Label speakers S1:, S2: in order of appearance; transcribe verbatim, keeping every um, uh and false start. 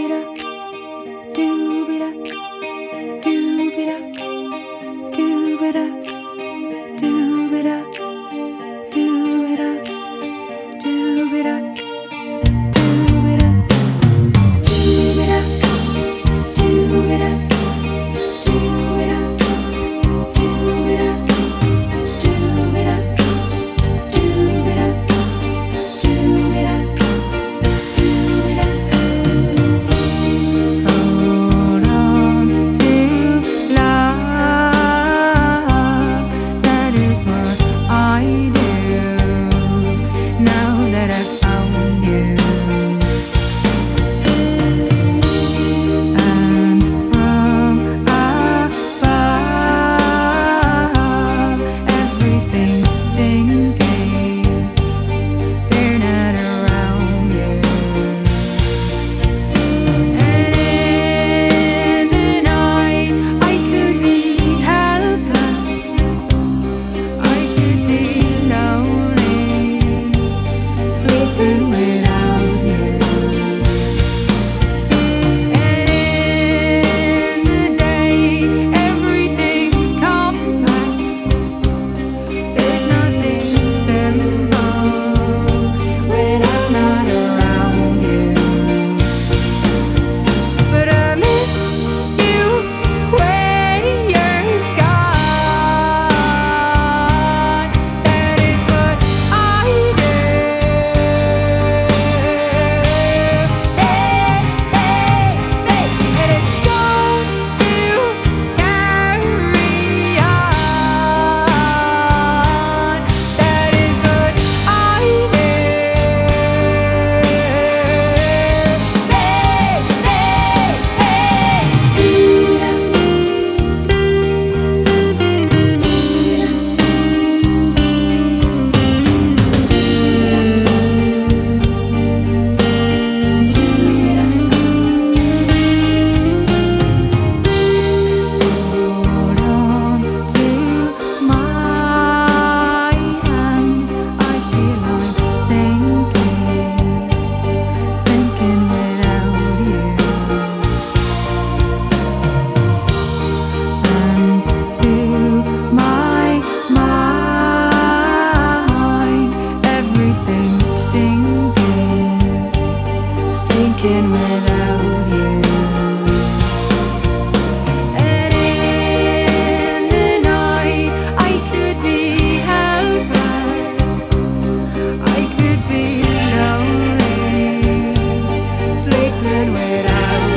S1: doobie-da, doobie-da, doobie-da, doobie-da, doobie-da, doobie-da, doobie-da, doobie-da, doobie-da, doobie-da, doobie-da, doobie-da, doobie-da, doobie-da, doobie-da. Hold on to love, that is what I do now that I've found you. And from above, everything's stinking, they're not around you. And in the night, I could be helpless, I could be lonely, sleeping without you. And in the day, everything's complex, there's nothing simple when I'm not around you. But I miss you when you're gone. That is what I do. Hey, hey, hey. And it's going to carry on. That is what I do. Hey, hey, hey. Do-da, hold on to my hands, I feel I'm sinking, sinking without you. And to my mind, everything's stinking, stinking without you. And in the night, I could be helpless, I could be lonely, sleeping without